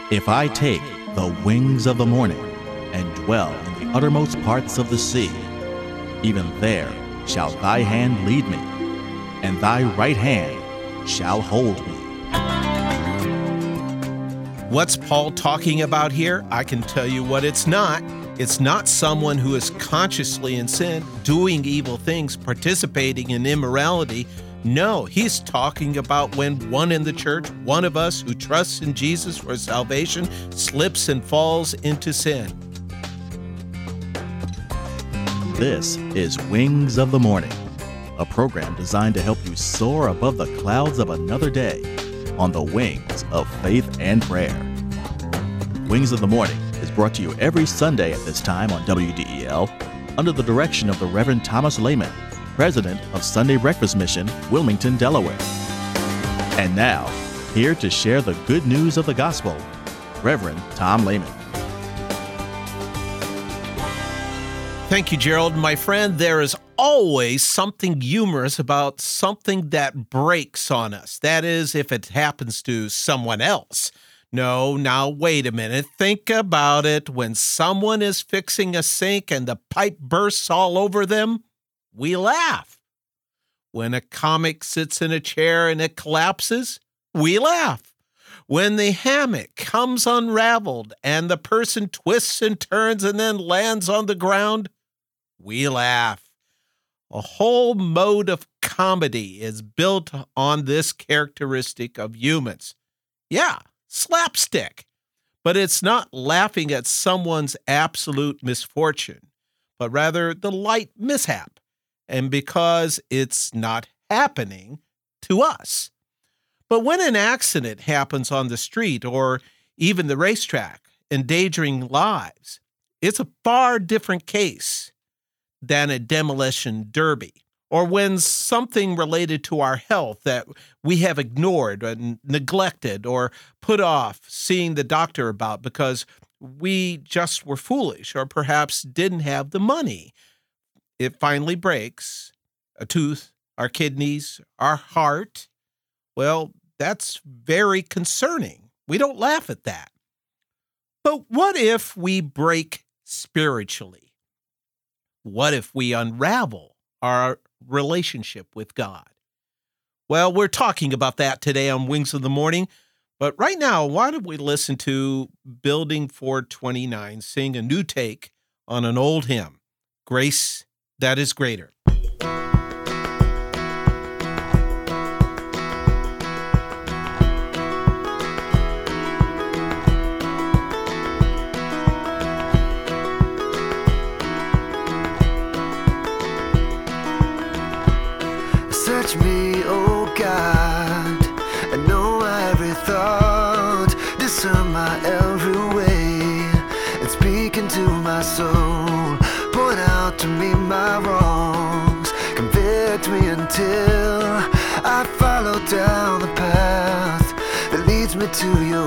If I take the wings of the morning and dwell in the uttermost parts of the sea, even there shall thy hand lead me, and thy right hand shall hold me. What's Paul talking about here? I can tell you what it's not. It's not someone who is consciously in sin, doing evil things, participating in immorality. No, he's talking about when one in the church, one of us who trusts in Jesus for salvation, slips and falls into sin. This is Wings of the Morning, a program designed to help you soar above the clouds of another day on the wings of faith and prayer. Wings of the Morning is brought to you every Sunday at this time on WDEL under the direction of the Reverend Thomas Lehman, President of Sunday Breakfast Mission, Wilmington, Delaware. And now, here to share the good news of the gospel, Reverend Tom Lehman. Thank you, Gerald. My friend, there is always something humorous about something that breaks on us. That is, if it happens to someone else. No, now wait a minute. Think about it. When someone is fixing a sink and the pipe bursts all over them, we laugh. When a comic sits in a chair and it collapses, we laugh. When the hammock comes unraveled and the person twists and turns and then lands on the ground, we laugh. A whole mode of comedy is built on this characteristic of humans. Yeah, slapstick. But it's not laughing at someone's absolute misfortune, but rather the light mishap. And because it's not happening to us. But when an accident happens on the street or even the racetrack, endangering lives, it's a far different case than a demolition derby, or when something related to our health that we have ignored and neglected or put off seeing the doctor about because we just were foolish or perhaps didn't have the money. It finally breaks, a tooth, our kidneys, our heart. Well, that's very concerning. We don't laugh at that. But what if we break spiritually? What if we unravel our relationship with God? Well, we're talking about that today on Wings of the Morning. But right now, why don't we listen to Building 429 sing a new take on an old hymn, Grace That Is Greater. Search me, oh God, and know my every thought, discern my every way, and speak into my soul, point out to me my wrongs, convict me until I follow down the path that leads me to your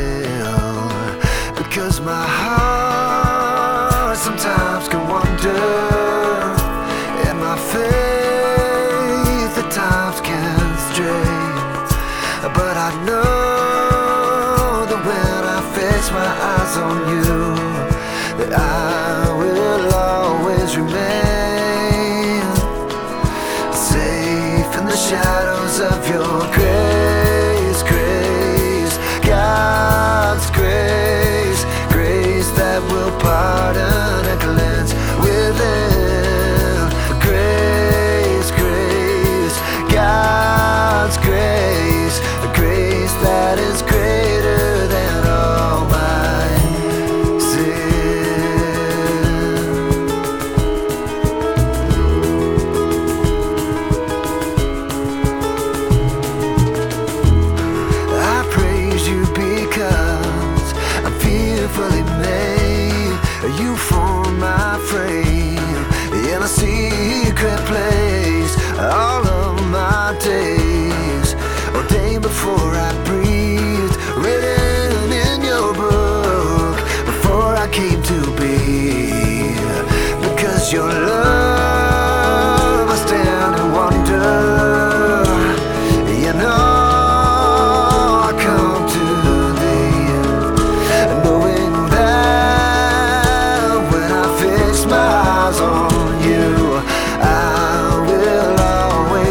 will, because my heart sometimes can wander, and my faith times can stray, but I know that when I fix my eyes on you, that I will always remain safe in the shadows of your grace, grace, God's grace, grace that will pardon and cleanse within, grace, grace, God's grace, a grace that is greater than all my sin.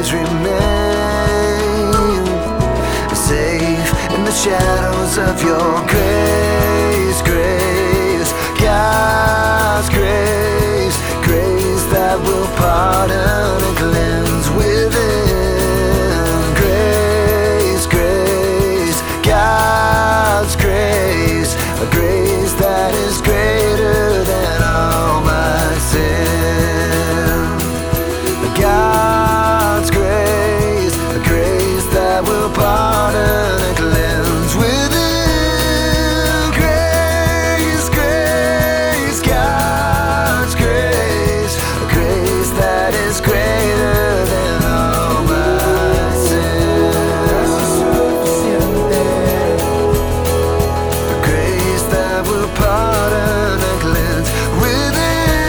always remain safe in the shadows of your grace, grace, God's grace, grace that will pardon and cleanse within. Grace, grace, God's grace, a grace that is greater than all my sin. God's grace, a grace that will pardon and cleanse within. Grace, grace, God's grace, a grace that is greater than all my sins. A grace that will pardon and cleanse within.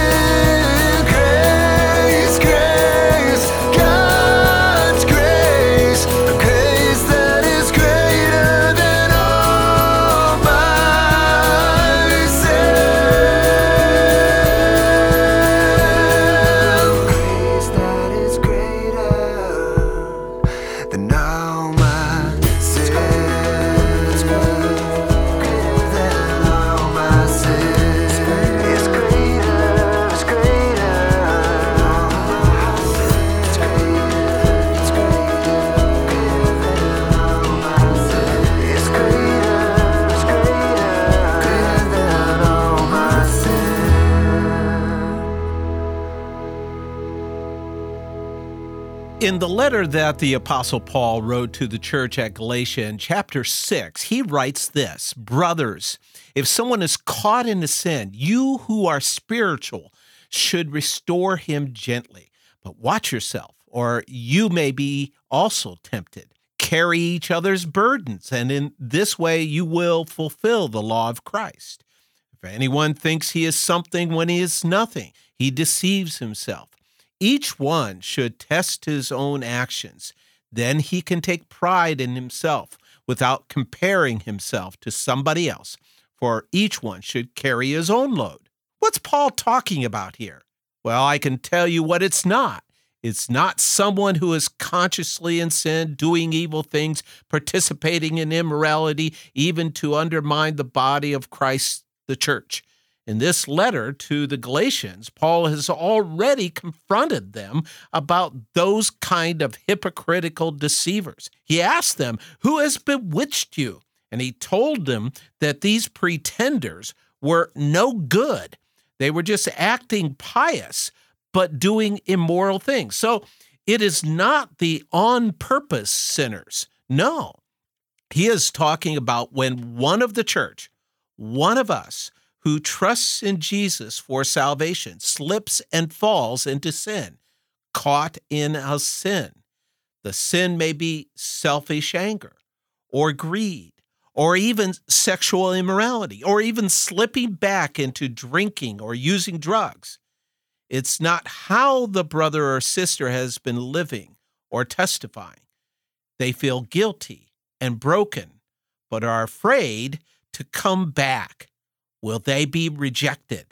In the letter that the Apostle Paul wrote to the church at Galatia in chapter 6, he writes this: "Brothers, if someone is caught in a sin, you who are spiritual should restore him gently. But watch yourself, or you may be also tempted. Carry each other's burdens, and in this way you will fulfill the law of Christ. If anyone thinks he is something when he is nothing, he deceives himself. Each one should test his own actions. Then he can take pride in himself without comparing himself to somebody else, for each one should carry his own load." What's Paul talking about here? Well, I can tell you what it's not. It's not someone who is consciously in sin, doing evil things, participating in immorality, even to undermine the body of Christ, the church. In this letter to the Galatians, Paul has already confronted them about those kind of hypocritical deceivers. He asked them, "Who has bewitched you?" And he told them that these pretenders were no good. They were just acting pious, but doing immoral things. So it is not the on-purpose sinners. No. He is talking about when one of the church, one of us, who trusts in Jesus for salvation, slips and falls into sin, caught in a sin. The sin may be selfish anger, or greed, or even sexual immorality, or even slipping back into drinking or using drugs. It's not how the brother or sister has been living or testifying. They feel guilty and broken, but are afraid to come back. Will they be rejected?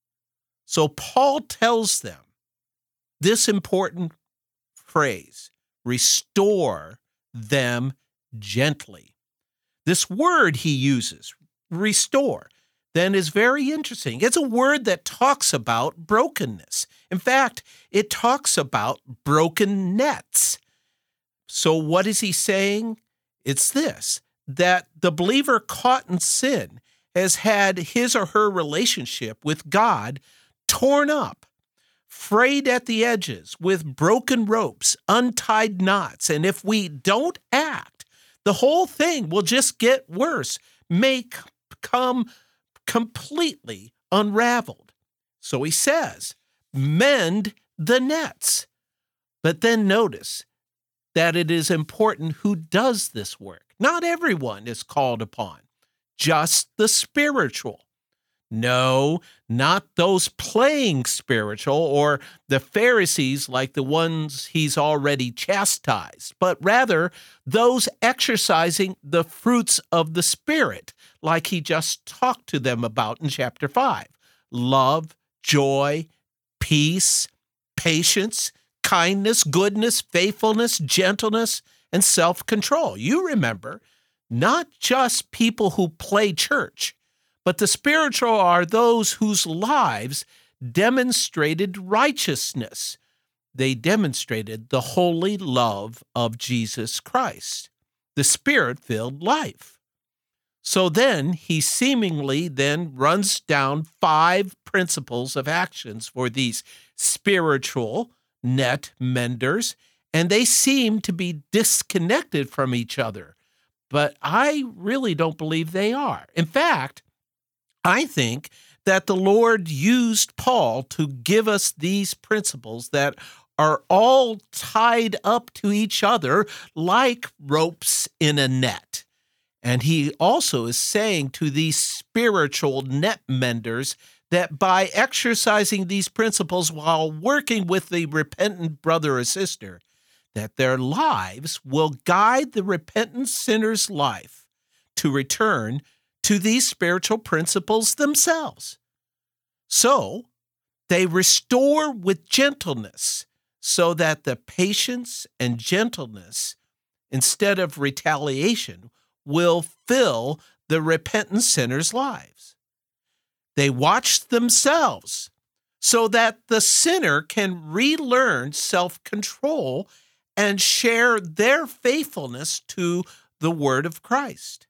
So Paul tells them this important phrase: restore them gently. This word he uses, restore, then is very interesting. It's a word that talks about brokenness. In fact, it talks about broken nets. So what is he saying? It's this, that the believer caught in sin has had his or her relationship with God torn up, frayed at the edges with broken ropes, untied knots. And if we don't act, the whole thing will just get worse, may become completely unraveled. So he says, mend the nets. But then notice that it is important who does this work. Not everyone is called upon. Just the spiritual. No, not those playing spiritual or the Pharisees like the ones he's already chastised, but rather those exercising the fruits of the Spirit, like he just talked to them about in chapter 5. Love, joy, peace, patience, kindness, goodness, faithfulness, gentleness, and self-control. You remember, not just people who play church, but the spiritual are those whose lives demonstrated righteousness. They demonstrated the holy love of Jesus Christ, the Spirit-filled life. So then he seemingly then runs down 5 principles of actions for these spiritual net menders, and they seem to be disconnected from each other. But I really don't believe they are. In fact, I think that the Lord used Paul to give us these principles that are all tied up to each other like ropes in a net. And he also is saying to these spiritual net menders that by exercising these principles while working with the repentant brother or sister, that their lives will guide the repentant sinner's life to return to these spiritual principles themselves. So they restore with gentleness, so that the patience and gentleness, instead of retaliation, will fill the repentant sinners' lives. They watch themselves so that the sinner can relearn self-control and share their faithfulness to the word of Christ.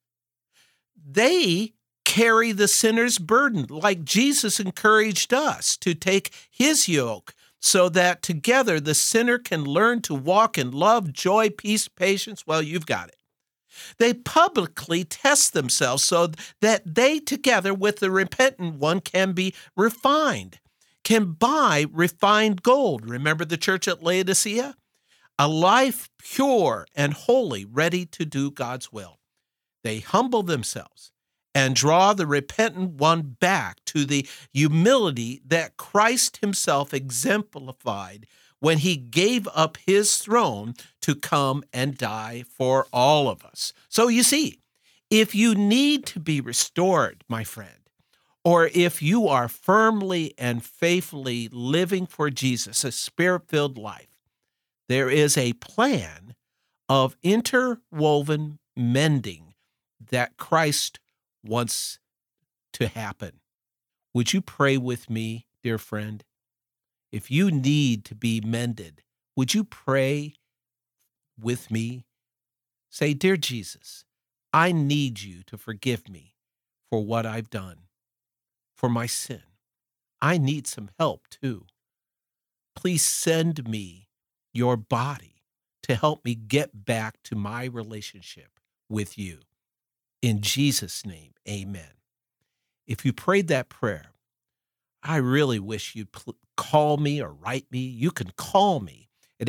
They carry the sinner's burden, like Jesus encouraged us to take his yoke, so that together the sinner can learn to walk in love, joy, peace, patience. Well, you've got it. They publicly test themselves so that they together with the repentant one can be refined, can buy refined gold. Remember the church at Laodicea? A life pure and holy, ready to do God's will. They humble themselves and draw the repentant one back to the humility that Christ himself exemplified when he gave up his throne to come and die for all of us. So you see, if you need to be restored, my friend, or if you are firmly and faithfully living for Jesus, a spirit-filled life, there is a plan of interwoven mending that Christ wants to happen. Would you pray with me, dear friend? If you need to be mended, would you pray with me? Say, "Dear Jesus, I need you to forgive me for what I've done, for my sin. I need some help too. Please send me your body to help me get back to my relationship with you. In Jesus' name, amen." If you prayed that prayer, I really wish you'd call me or write me. You can call me at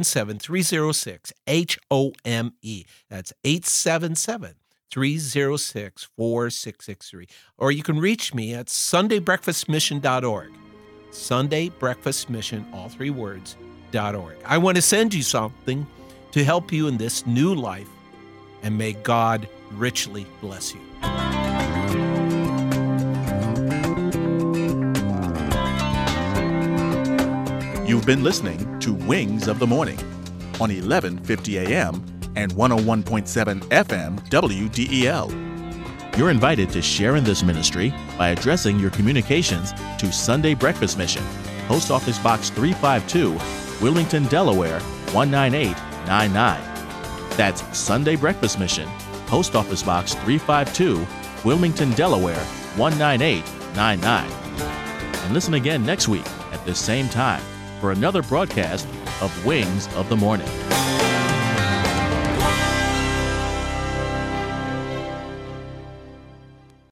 877-306-HOME. That's 877-306-4663. Or you can reach me at sundaybreakfastmission.org. Sundaybreakfastmission, all 3 words, .org. I want to send you something to help you in this new life, and may God richly bless you. You've been listening to Wings of the Morning on 1150 AM and 101.7 FM WDEL. You're invited to share in this ministry by addressing your communications to Sunday Breakfast Mission, Post Office Box 352, Wilmington, Delaware 19899. That's Sunday Breakfast Mission, Post Office Box 352, Wilmington, Delaware 19899. And listen again next week at this same time for another broadcast of Wings of the Morning.